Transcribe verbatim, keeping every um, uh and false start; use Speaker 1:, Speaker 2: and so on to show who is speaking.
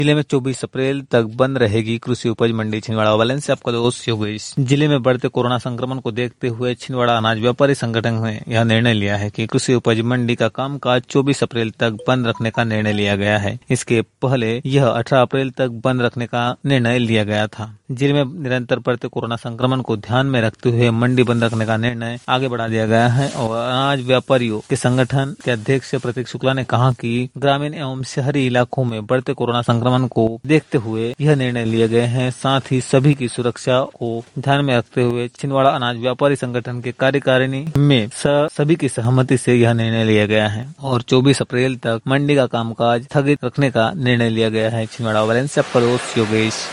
Speaker 1: जिले में चौबीस अप्रैल तक बंद रहेगी कृषि उपज मंडी। छिंदवाड़ा वालन से आपका दोस्त योगेश। जिले में बढ़ते कोरोना संक्रमण को देखते हुए छिंदवाड़ा अनाज व्यापारी संगठन ने यह निर्णय लिया है कि कृषि उपज मंडी का कामकाज चौबीस अप्रैल तक बंद रखने का निर्णय लिया गया है। इसके पहले यह अठारह अप्रैल तक बंद रखने का निर्णय लिया गया था। जिले में निरंतर बढ़ते कोरोना संक्रमण को ध्यान में रखते हुए मंडी बंद रखने का निर्णय आगे बढ़ा दिया गया है। और अनाज व्यापारियों के संगठन के अध्यक्ष प्रतीक शुक्ला ने कहा कि ग्रामीण एवं शहरी इलाकों में बढ़ते कोरोना संक्रमण को देखते हुए यह निर्णय लिए गए हैं। साथ ही सभी की सुरक्षा को ध्यान में रखते हुए छिंदवाड़ा अनाज व्यापारी संगठन के कार्यकारिणी में सभी की सहमति से यह निर्णय लिया गया है और चौबीस अप्रैल तक मंडी का कामकाज स्थगित रखने का निर्णय लिया गया है। छिंदवाड़ा वाले से आपका दोस्त योगेश।